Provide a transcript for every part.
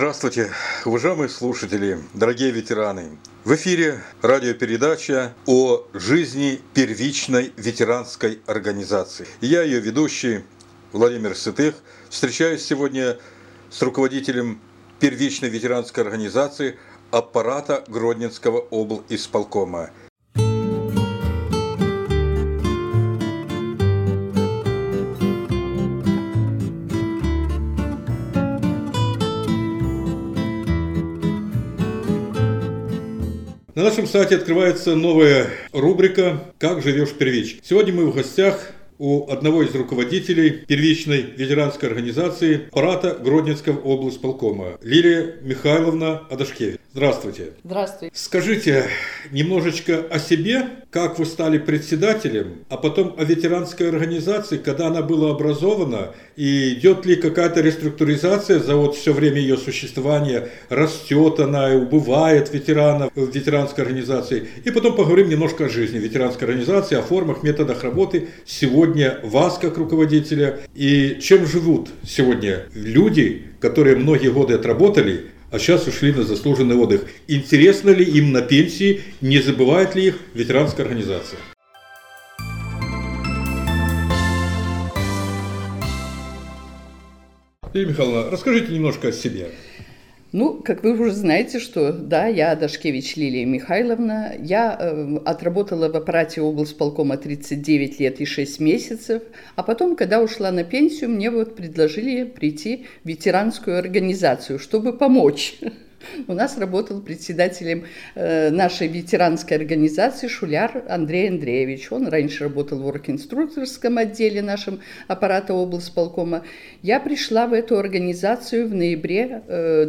Здравствуйте, уважаемые слушатели, дорогие ветераны. В эфире радиопередача о жизни первичной ветеранской организации. Я ее ведущий Владимир Сытых. Встречаюсь сегодня с руководителем первичной ветеранской организации аппарата Гродненского облисполкома. На нашем сайте открывается новая рубрика «Как живешь в первичке». Сегодня мы в гостях у одного из руководителей первичной ветеранской организации аппарата Гродненского облисполкома Лилия Михайловна Адашкевич. Здравствуйте. Здравствуйте. Скажите немножечко о себе, как вы стали председателем, а потом о ветеранской организации, когда она была образована, и идет ли какая-то реструктуризация за вот все время ее существования, растет она и убывает ветеранов в ветеранской организации. И потом поговорим немножко о жизни ветеранской организации, о формах, методах работы сегодня вас как руководителя и чем живут сегодня люди, которые многие годы отработали, а сейчас ушли на заслуженный отдых. Интересно ли им на пенсии, не забывает ли их ветеранская организация? Лилия Михайловна, расскажите немножко о себе. Как вы уже знаете, что да, я Адашкевич Лилия Михайловна. Я отработала в аппарате облисполкома 39 лет и 6 месяцев, а потом, когда ушла на пенсию, мне предложили прийти в ветеранскую организацию, чтобы помочь. У нас работал председателем нашей ветеранской организации Шуляр Андрей Андреевич. Он раньше работал в оргинструкторском отделе нашем аппарата облисполкома. Я пришла в эту организацию в ноябре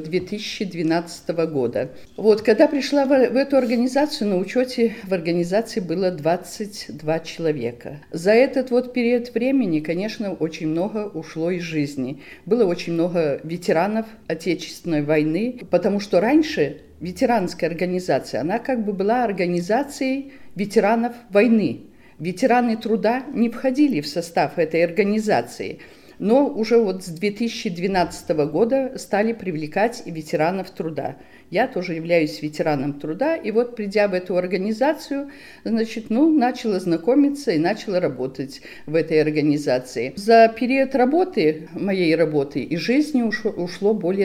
2012 года. Когда пришла в эту организацию, на учете в организации было 22 человека. За этот период времени, конечно, очень много ушло из жизни. Было очень много ветеранов Отечественной войны, потому что раньше ветеранская организация, она была организацией ветеранов войны. Ветераны труда не входили в состав этой организации, но уже с 2012 года стали привлекать и ветеранов труда. Я тоже являюсь ветераном труда, и придя в эту организацию, начала знакомиться и начала работать в этой организации. За период моей работы и жизни ушло более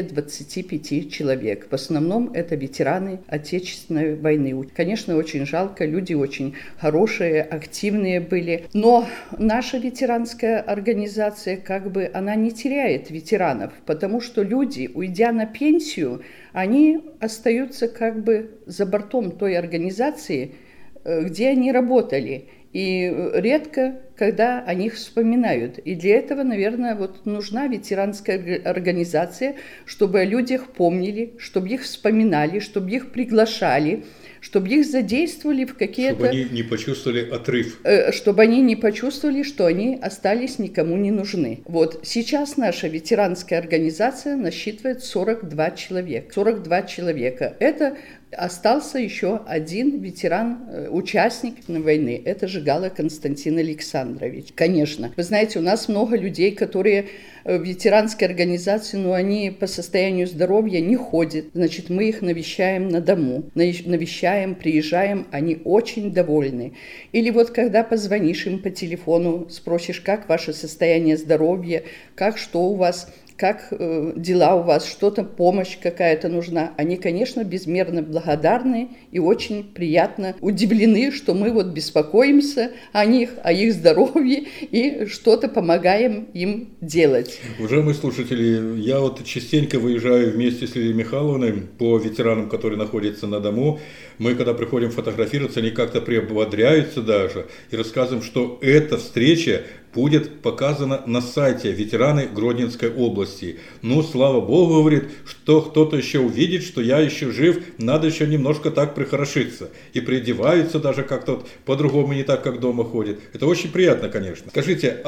25 человек. В основном это ветераны Отечественной войны. Конечно, очень жалко, люди очень хорошие, активные были. Но наша ветеранская организация, она не теряет ветеранов, потому что люди, уйдя на пенсию, они остаются за бортом той организации, где они работали. И редко, когда о них вспоминают. И для этого, наверное, нужна ветеранская организация, чтобы о людях помнили, чтобы их вспоминали, чтобы их приглашали, чтобы их задействовали в какие-то... Чтобы они не почувствовали отрыв. Чтобы они не почувствовали, что они остались никому не нужны. Сейчас наша ветеранская организация насчитывает 42 человека. 42 человека. Это остался еще один ветеран, участник войны. Это Жигало Константин Александрович. Конечно. Вы знаете, у нас много людей, которые в ветеранской организации, но они по состоянию здоровья не ходят. Значит, мы их навещаем на дому. Навещаем, приезжаем, они очень довольны. Или когда позвонишь им по телефону, спросишь, как ваше состояние здоровья, что у вас, как дела у вас, что-то, помощь какая-то нужна. Они, конечно, безмерно благодарны и очень приятно удивлены, что мы беспокоимся о них, о их здоровье и что-то помогаем им делать. Уважаемые слушатели, я частенько выезжаю вместе с Лилией Михайловной по ветеранам, которые находятся на дому. Мы, когда приходим фотографироваться, они как-то приободряются даже и рассказываем, что эта встреча будет показана на сайте ветераны Гродненской области. Слава Богу, говорит, что кто-то еще увидит, что я еще жив, надо еще немножко так прихорошиться. И приодеваются даже как-то по-другому, не так, как дома ходят. Это очень приятно, конечно. Скажите,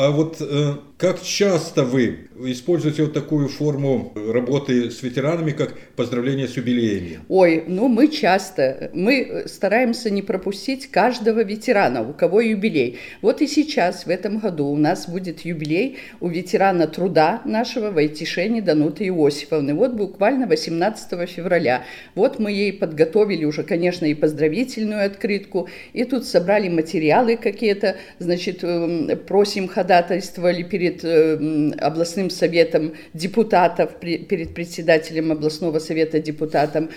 а как часто вы используете такую форму работы с ветеранами, как поздравление с юбилеями? Мы часто. Мы стараемся не пропустить каждого ветерана, у кого юбилей. И сейчас, в этом году, у нас будет юбилей у ветерана труда нашего Войтишени Дануты Иосифовны. Вот буквально 18 февраля. Вот мы ей подготовили уже, конечно, и поздравительную открытку, и тут собрали материалы какие-то, значит, просим, ходатайствовали перед областным советом депутатов, перед председателем областного совета депутатом.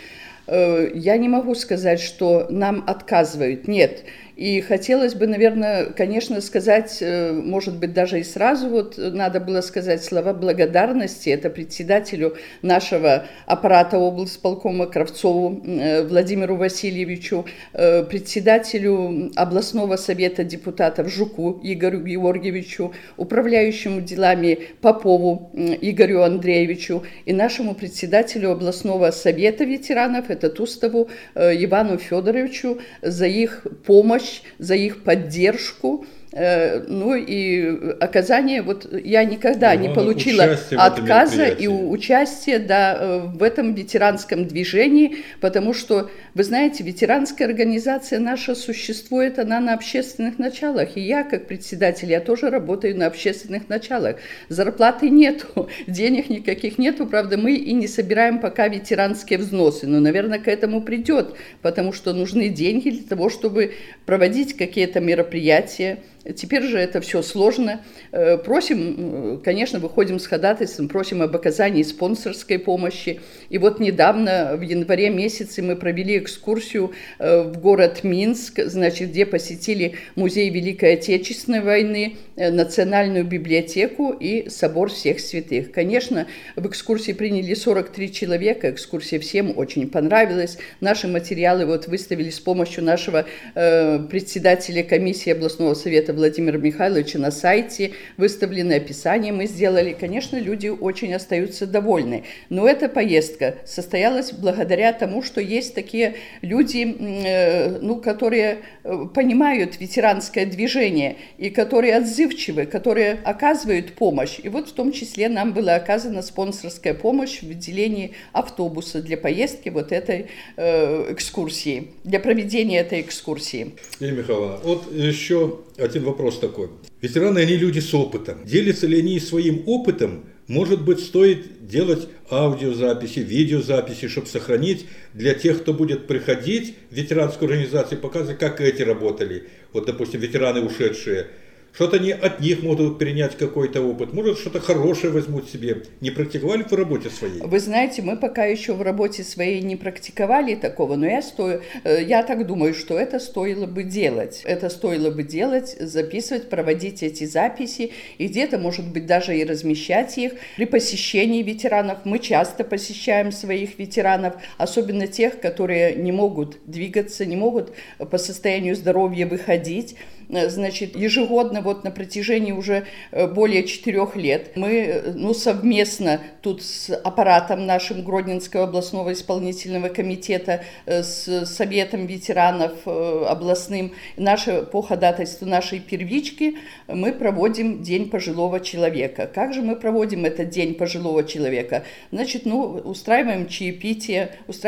Я не могу сказать, что нам отказывают, нет. И хотелось бы, наверное, конечно, сказать, может быть, даже и сразу вот надо было сказать слова благодарности. Это председателю нашего аппарата облсполкома Кравцову Владимиру Васильевичу, председателю областного совета депутатов Жуку Игорю Георгиевичу, управляющему делами Попову Игорю Андреевичу и нашему председателю областного совета ветеранов, это Тустову Ивану Федоровичу, за их помощь, за их поддержку. Ну и оказание, вот я никогда не получила отказа и участия, да, в этом ветеранском движении, потому что, вы знаете, ветеранская организация наша существует, она на общественных началах, и я, как председатель, я тоже работаю на общественных началах. Зарплаты нету, денег никаких нету, правда, мы и не собираем пока ветеранские взносы, но, наверное, к этому придет, потому что нужны деньги для того, чтобы проводить какие-то мероприятия. Теперь же это все сложно. Просим, конечно, выходим с ходатайством, просим об оказании спонсорской помощи. И вот недавно, в январе месяце, мы провели экскурсию в город Минск, значит, где посетили музей Великой Отечественной войны, Национальную библиотеку и собор всех святых. Конечно, в экскурсии приняли 43 человека, экскурсия всем очень понравилась. Наши материалы вот выставили с помощью нашего председателя комиссии областного совета Владимира Михайловича на сайте, выставленное описание мы сделали. Конечно, люди очень остаются довольны. Но эта поездка состоялась благодаря тому, что есть такие люди, которые понимают ветеранское движение и которые отзывчивы, которые оказывают помощь. И вот в том числе нам была оказана спонсорская помощь в выделении автобуса для поездки вот этой экскурсии, для проведения этой экскурсии. Ирина Михайловна, вот еще один вопрос такой. Ветераны, они люди с опытом. Делятся ли они своим опытом? Может быть, стоит делать аудиозаписи, видеозаписи, чтобы сохранить для тех, кто будет приходить в ветеранскую организацию, показывать, как эти работали. Вот, допустим, ветераны ушедшие. Что-то они от них могут перенять какой-то опыт. Может, что-то хорошее возьмут себе. Не практиковали в работе своей? Вы знаете, мы пока еще в работе своей не практиковали такого, но я так думаю, что это стоило бы делать. Это стоило бы делать, записывать, проводить эти записи и где-то, может быть, даже и размещать их. При посещении ветеранов мы часто посещаем своих ветеранов, особенно тех, которые не могут двигаться, не могут по состоянию здоровья выходить. Значит, ежегодно, вот на протяжении уже более 4 лет, мы совместно тут с аппаратом нашим Гродненского областного исполнительного комитета, с Советом ветеранов областным, по ходатайству нашей первички, мы проводим День пожилого человека. Как же мы проводим этот День пожилого человека? Значит, устраиваем чаепитие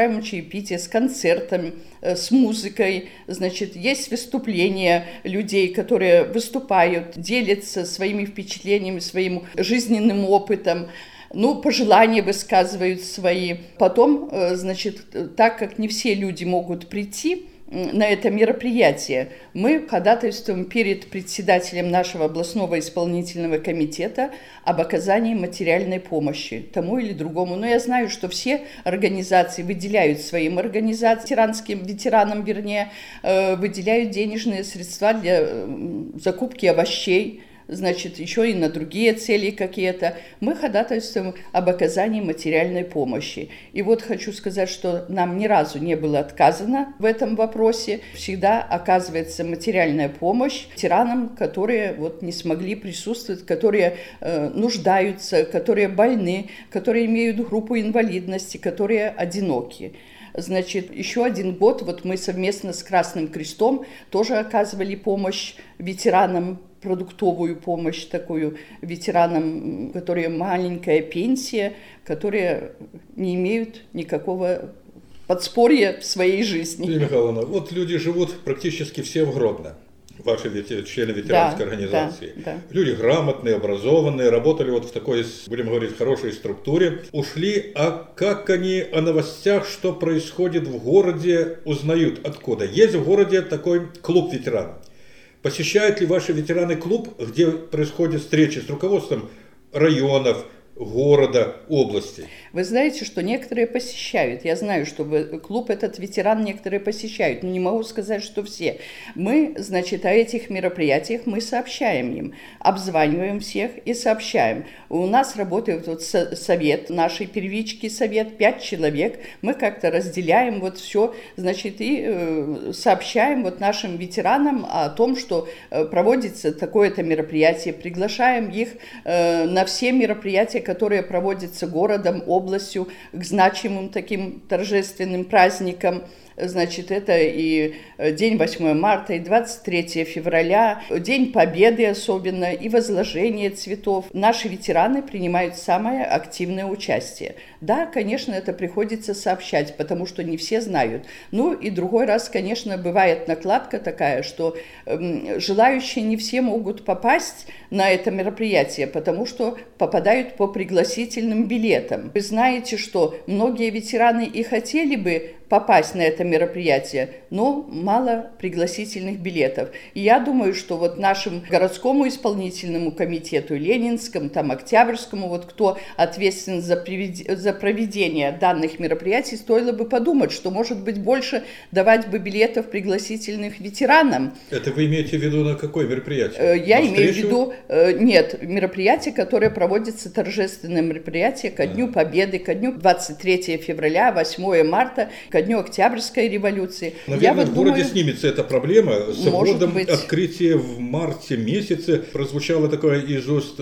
с концертами, с музыкой, значит, есть выступления людей, которые выступают, делятся своими впечатлениями, своим жизненным опытом, пожелания высказывают свои. Потом, значит, так как не все люди могут прийти на это мероприятие, мы ходатайствуем перед председателем нашего областного исполнительного комитета об оказании материальной помощи тому или другому. Но я знаю, что все организации выделяют своим организациям, ветеранам, выделяют денежные средства для закупки овощей, значит, еще и на другие цели какие-то. Мы ходатайствуем об оказании материальной помощи. И вот хочу сказать, что нам ни разу не было отказано в этом вопросе. Всегда оказывается материальная помощь ветеранам, которые не смогли присутствовать, которые нуждаются, которые больны, которые имеют группу инвалидности, которые одиноки. Значит, еще 1 год мы совместно с Красным Крестом тоже оказывали помощь ветеранам, продуктовую помощь такую ветеранам, которые маленькая пенсия, которые не имеют никакого подспорья в своей жизни. Ирина Михайловна, вот люди живут практически все в Гродно. Ваши члены ветеранской организации. Да. Люди грамотные, образованные, работали вот в такой, будем говорить, хорошей структуре. Ушли, а как они о новостях, что происходит в городе, узнают? Откуда? Есть в городе такой клуб ветеранов. Посещают ли ваши ветераны клуб, где происходят встречи с руководством районов, города, области? Вы знаете, что некоторые посещают. Я знаю, что клуб этот ветеран некоторые посещают, но не могу сказать, что все. Мы, значит, о этих мероприятиях мы сообщаем им, обзваниваем всех и сообщаем. У нас работает вот совет, нашей первички совет, 5 человек. Мы как-то разделяем вот все, значит, и сообщаем вот нашим ветеранам о том, что проводится такое-то мероприятие. Приглашаем их на все мероприятия, которые проводятся городом, областью, к значимым таким торжественным праздникам. Значит, это и день 8 марта, и 23 февраля, День Победы особенно, и возложение цветов. Наши ветераны принимают самое активное участие. Да, конечно, это приходится сообщать, потому что не все знают. Ну и другой раз, конечно, бывает накладка такая, что желающие не все могут попасть на это мероприятие, потому что попадают по пригласительным билетам. Вы знаете, что многие ветераны и хотели бы попасть на это мероприятие, но мало пригласительных билетов. И я думаю, что вот нашему городскому исполнительному комитету, Ленинскому, там, Октябрьскому, вот кто ответственен за проведение данных мероприятий, стоило бы подумать, что, может быть, больше давать бы билетов пригласительных ветеранам. Это вы имеете в виду на какое мероприятие? Я имею в виду, нет, мероприятие, которое проводится, торжественное мероприятие ко Дню Победы, ко Дню 23 февраля, 8 марта, ко Дню Октябрьской революции. Наверное, в городе снимется эта проблема. С годом открытия в марте месяце прозвучало такое из уст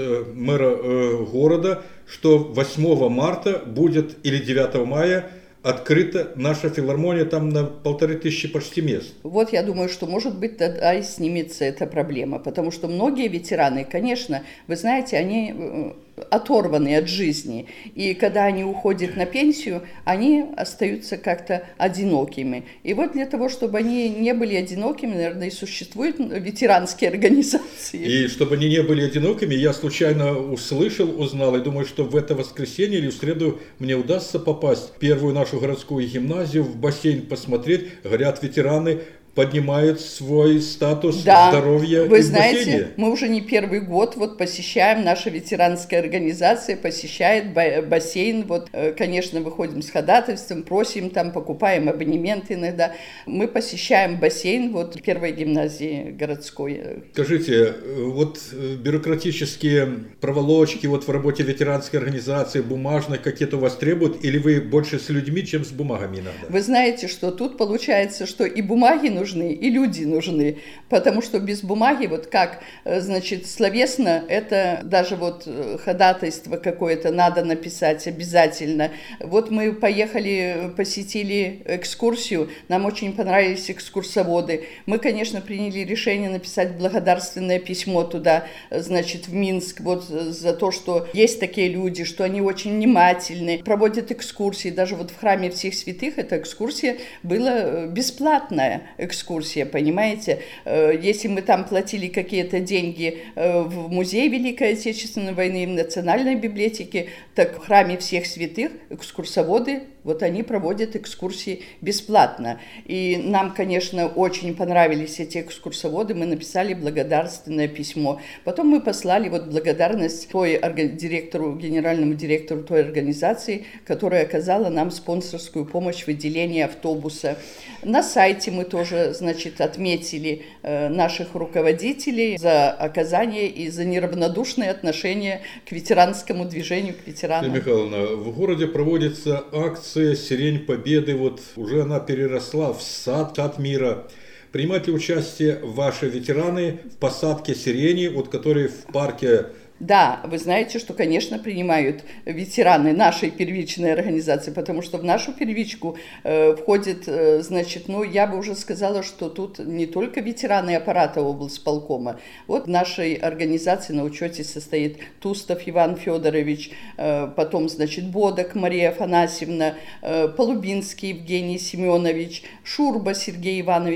мэра города, что 8 марта будет или 9 мая открыта наша филармония, там на 1500 почти мест. Вот я думаю, что, может быть, тогда и снимется эта проблема, потому что многие ветераны, конечно, вы знаете, они оторваны от жизни, и когда они уходят на пенсию, они остаются как-то одинокими. И вот для того, чтобы они не были одинокими, наверное, и существуют ветеранские организации. И чтобы они не были одинокими, я случайно узнал, и думаю, что в это воскресенье или в среду мне удастся попасть в первую нашу городскую гимназию, в бассейн посмотреть. Говорят, ветераны поднимают свой статус здоровья. Вы знаете, мы уже не первый год вот посещаем, наша ветеранская организация посещает бассейн. Вот, конечно, выходим с ходатайством, просим там, покупаем абонемент иногда. Мы посещаем бассейн вот первой гимназии городской. Скажите, вот бюрократические проволочки вот в работе ветеранской организации, бумажных какие-то у вас требуют, или вы больше с людьми, чем с бумагами иногда? Вы знаете, что тут получается, что и бумаги нужны, и люди нужны, потому что без бумаги, вот как, значит, словесно, это даже вот ходатайство какое-то надо написать обязательно. Вот мы поехали, посетили экскурсию, нам очень понравились экскурсоводы. Мы, конечно, приняли решение написать благодарственное письмо туда, значит, в Минск, вот за то, что есть такие люди, что они очень внимательны, проводят экскурсии, даже вот в храме всех святых эта экскурсия была бесплатная. Экскурсия, понимаете? Если мы там платили какие-то деньги в музей Великой Отечественной войны, в Национальной библиотеке, так в храме всех святых экскурсоводы, вот они проводят экскурсии бесплатно. И нам, конечно, очень понравились эти экскурсоводы, мы написали благодарственное письмо. Потом мы послали вот благодарность той директору, генеральному директору той организации, которая оказала нам спонсорскую помощь в выделении автобуса. На сайте мы тоже, значит, отметили наших руководителей за оказание и за неравнодушное отношение к ветеранскому движению, к ветеранам. Елена Михайловна, в городе проводится акция «Сирень Победы». Вот уже она переросла в сад мира. Принимают ли участие ваши ветераны в посадке сирени, вот, которые в парке? Да, вы знаете, что, конечно, принимают ветераны нашей первичной организации, потому что в нашу первичку входит, значит, ну, я бы уже сказала, что тут не только ветераны аппарата облсполкома. Вот в нашей организации на учете состоит Тустов Иван Федорович, потом, значит, Бодок Мария Афанасьевна, Полубинский Евгений Семенович, Шурба Сергей Иванович.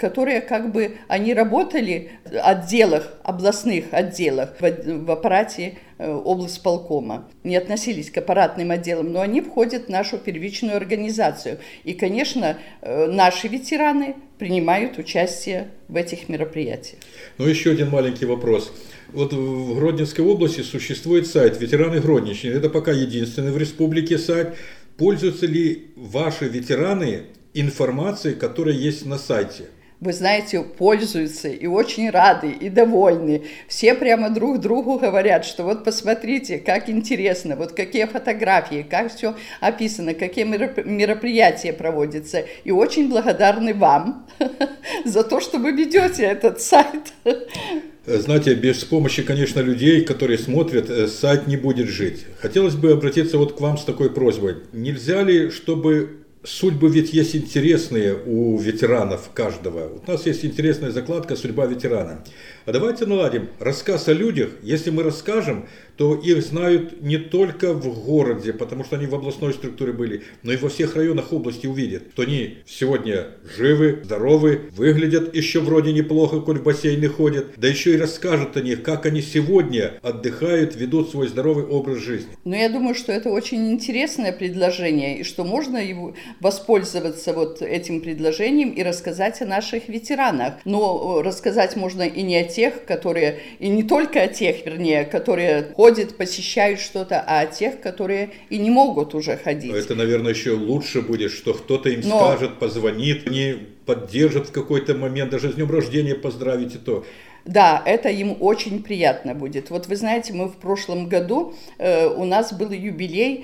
которые они работали в отделах, областных отделах в аппарате облсполкома, не относились к аппаратным отделам, но они входят в нашу первичную организацию. И, конечно, наши ветераны принимают участие в этих мероприятиях. Ну, еще один маленький вопрос. Вот в Гродненской области существует сайт «Ветераны Гродненщины». Это пока единственный в республике сайт. Пользуются ли ваши ветераны информацией, которая есть на сайте? Вы знаете, пользуются и очень рады, и довольны. Все прямо друг другу говорят, что вот посмотрите, как интересно, вот какие фотографии, как все описано, какие мероприятия проводятся. И очень благодарны вам за то, что вы ведете этот сайт. Знаете, без помощи, конечно, людей, которые смотрят, сайт не будет жить. Хотелось бы обратиться вот к вам с такой просьбой. Нельзя ли, чтобы... Судьбы ведь есть интересные у ветеранов каждого. У нас есть интересная закладка «Судьба ветерана». А давайте наладим рассказ о людях. Если мы расскажем, то их знают не только в городе, потому что они в областной структуре были, но и во всех районах области увидят, что они сегодня живы, здоровы, выглядят еще вроде неплохо, коль в бассейны ходят, да еще и расскажут о них, как они сегодня отдыхают, ведут свой здоровый образ жизни. Но я думаю, что это очень интересное предложение, и что можно его воспользоваться вот этим предложением и рассказать о наших ветеранах. Но рассказать можно и не о тех, которые, и не только о тех, вернее, которые ходят, посещают что-то, а о тех, которые и не могут уже ходить. Это, наверное, еще лучше будет, что кто-то им скажет, позвонит, не поддержит в какой-то момент, даже с днем рождения поздравить и то. Да, это им очень приятно будет. Вот вы знаете, мы в прошлом году, у нас был юбилей,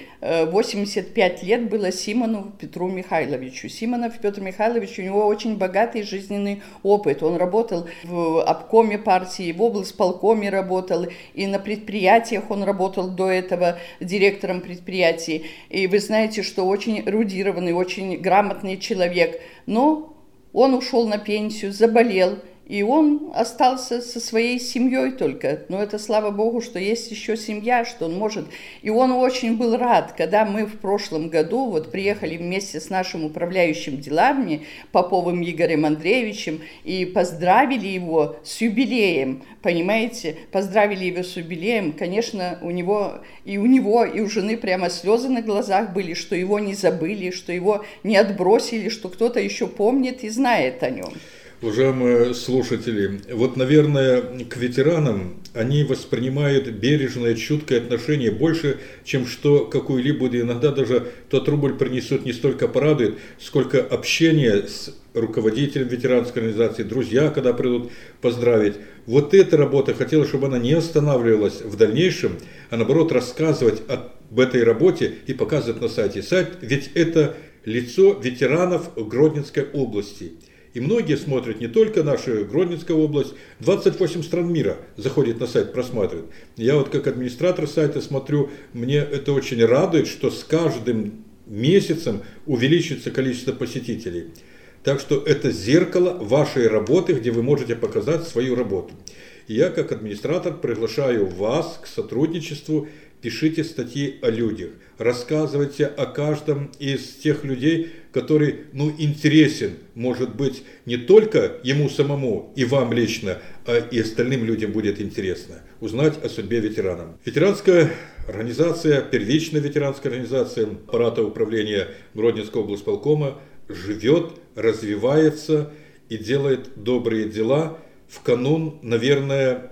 85 лет было Симону Петру Михайловичу. Симонов Петр Михайлович, у него очень богатый жизненный опыт. Он работал в обкоме партии, в облсполкоме работал, и на предприятиях он работал до этого директором предприятий. И вы знаете, что очень эрудированный, очень грамотный человек. Но он ушел на пенсию, заболел. И он остался со своей семьей только. Но это слава Богу, что есть еще семья, что он может. И он очень был рад, когда мы в прошлом году вот приехали вместе с нашим управляющим делами Поповым Игорем Андреевичем и поздравили его с юбилеем. Понимаете, поздравили его с юбилеем. Конечно, у него, и у жены прямо слезы на глазах были, что его не забыли, что его не отбросили, что кто-то еще помнит и знает о нем. Уважаемые слушатели, вот, наверное, к ветеранам они воспринимают бережное, чуткое отношение больше, чем что какую-либо, иногда даже тот рубль принесет не столько порадует, сколько общение с руководителем ветеранской организации, друзья, когда придут поздравить. Вот эта работа, хотелось, чтобы она не останавливалась в дальнейшем, а наоборот рассказывать об этой работе и показывать на сайте. Сайт, ведь это лицо ветеранов Гродненской области. И многие смотрят не только нашу Гродненскую область, 28 стран мира заходят на сайт, просматривают. Я вот как администратор сайта смотрю, мне это очень радует, что с каждым месяцем увеличится количество посетителей. Так что это зеркало вашей работы, где вы можете показать свою работу. И я как администратор приглашаю вас к сотрудничеству. Пишите статьи о людях, рассказывайте о каждом из тех людей, который интересен, может быть, не только ему самому и вам лично, а и остальным людям будет интересно узнать о судьбе ветеранов. Ветеранская организация, первичная ветеранская организация аппарата управления Гродненского облсполкома живет, развивается и делает добрые дела в канун, наверное,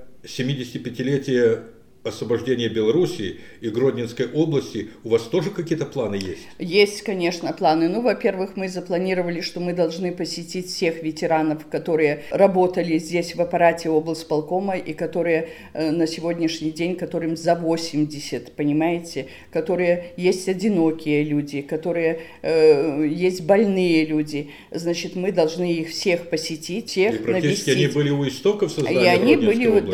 75-летия освобождения Белоруссии и Гродненской области. У вас тоже какие-то планы есть? Есть, конечно, планы. Во-первых, мы запланировали, что мы должны посетить всех ветеранов, которые работали здесь в аппарате облсполкома и которые на сегодняшний день, которым за 80, понимаете, которые есть одинокие люди, которые есть больные люди. Значит, мы должны их всех посетить, всех навестить. И практически они были у истоков создания Гродненской области,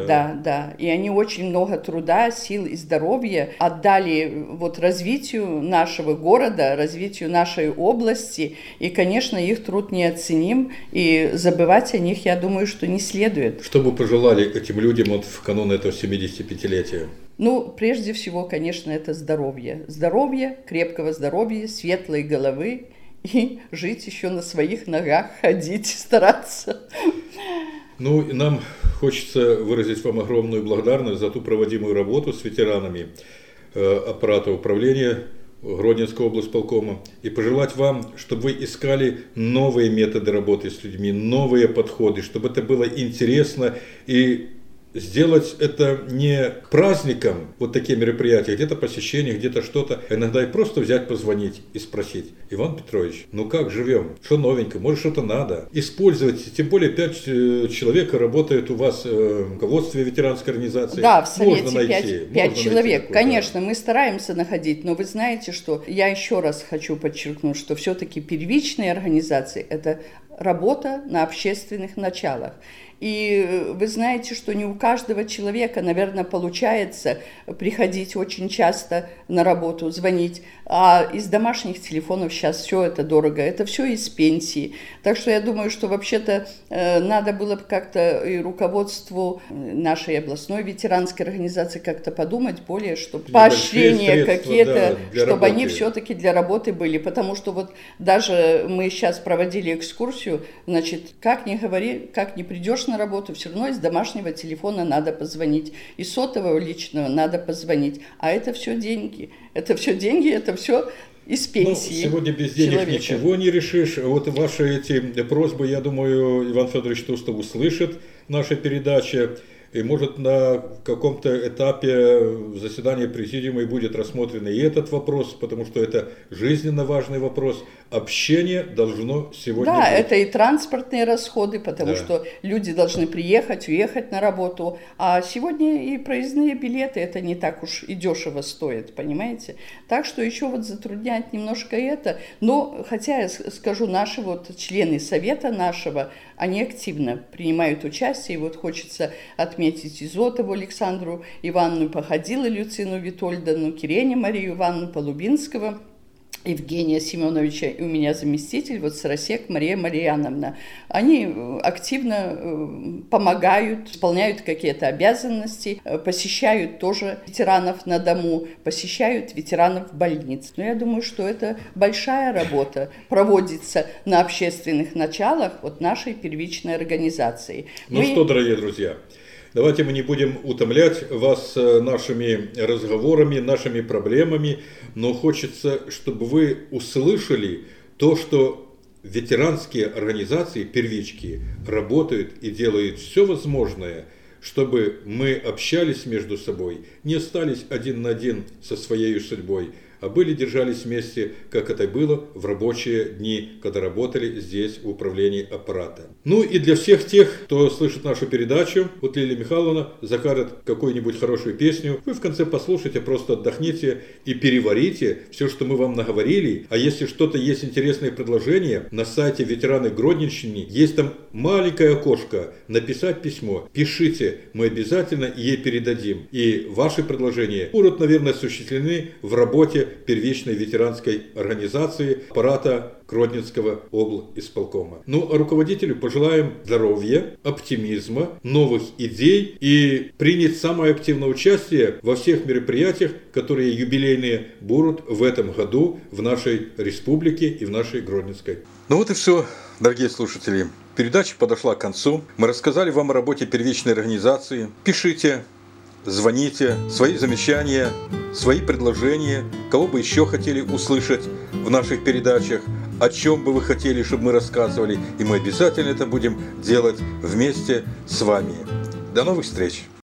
да. И они очень много труда, сил и здоровья отдали развитию нашего города, развитию нашей области. И, конечно, их труд неоценим, и забывать о них, я думаю, что не следует. Что бы пожелали этим людям в канун этого 75-летия? Прежде всего, конечно, это здоровье. Здоровье, крепкого здоровья, светлой головы и жить еще на своих ногах, ходить, стараться. Ну, и нам хочется выразить вам огромную благодарность за ту проводимую работу с ветеранами аппарата управления Гродненского облсполкома и пожелать вам, чтобы вы искали новые методы работы с людьми, новые подходы, чтобы это было интересно и сделать это не праздником, вот такие мероприятия, где-то посещение, где-то что-то, а иногда и просто взять, позвонить и спросить: Иван Петрович, ну как живем? Что новенькое? Может, что-то надо? Использовать, тем более 5 человек работает у вас в руководстве ветеранской организации. Да, в Совете можно найти, 5 человек. такое, Конечно, да. мы стараемся находить, но вы знаете, что я еще раз хочу подчеркнуть, что все-таки первичные организации – это работа на общественных началах. И вы знаете, что не у каждого человека, наверное, получается приходить очень часто на работу, звонить. А из домашних телефонов сейчас все это дорого, это все из пенсии. Так что я думаю, что вообще-то надо было бы как-то и руководству нашей областной ветеранской организации как-то подумать более, чтобы поощрения какие-то, да, чтобы работы. они все-таки для работы были. Потому что вот даже мы сейчас проводили экскурсию, значит, как ни говори, как ни придешь на работу, все равно из домашнего телефона надо позвонить, из сотового личного надо позвонить. А это все деньги. Это все деньги, это все из пенсии. Ну, сегодня без денег человека. ничего не решишь. Вот ваши эти просьбы, я думаю, Иван Федорович Тустов услышит в нашей передаче. И может на каком-то этапе заседания президиума и будет рассмотрен и этот вопрос, потому что это жизненно важный вопрос. Общение должно сегодня быть. Это и транспортные расходы, потому что люди должны приехать, уехать на работу. А сегодня и проездные билеты, это не так уж и дешево стоит, понимаете? Так что еще вот затрудняет немножко это. Но, хотя я скажу, наши вот члены совета нашего, они активно принимают участие. И вот хочется отметить Изотову Александру Ивановну, Походило Люцину Витольдовну, Кирене Марию Ивановну, Полубинского Евгения Семеновича и у меня заместитель, вот Сарасек Мария Марьяновна. Они активно помогают, исполняют какие-то обязанности, посещают тоже ветеранов на дому, посещают ветеранов больниц. Но я думаю, что это большая работа проводится на общественных началах вот нашей первичной организации. Ну что, дорогие друзья, давайте мы не будем утомлять вас нашими разговорами, нашими проблемами, но хочется, чтобы вы услышали то, что ветеранские организации, первички, работают и делают все возможное, чтобы мы общались между собой, не остались один на один со своей судьбой, а держались вместе, как это было в рабочие дни, когда работали здесь в управлении аппарата. Ну и для всех тех, кто слышит нашу передачу, вот Лилия Михайловна закажет какую-нибудь хорошую песню, вы в конце послушайте, просто отдохните и переварите все, что мы вам наговорили. А если что-то есть интересное предложение, на сайте Ветераны Гродненщины есть там маленькое окошко «Написать письмо». Пишите, мы обязательно ей передадим. И ваши предложения будут, наверное, осуществлены в работе первичной ветеранской организации аппарата Гродненского облисполкома. Ну, а руководителю пожелаем здоровья, оптимизма, новых идей и принять самое активное участие во всех мероприятиях, которые юбилейные будут в этом году в нашей республике и в нашей Гродненской. Ну вот и все, дорогие слушатели. Передача подошла к концу. Мы рассказали вам о работе первичной организации. Пишите, звоните, свои замечания, свои предложения, кого бы еще хотели услышать в наших передачах, о чем бы вы хотели, чтобы мы рассказывали, и мы обязательно это будем делать вместе с вами. До новых встреч!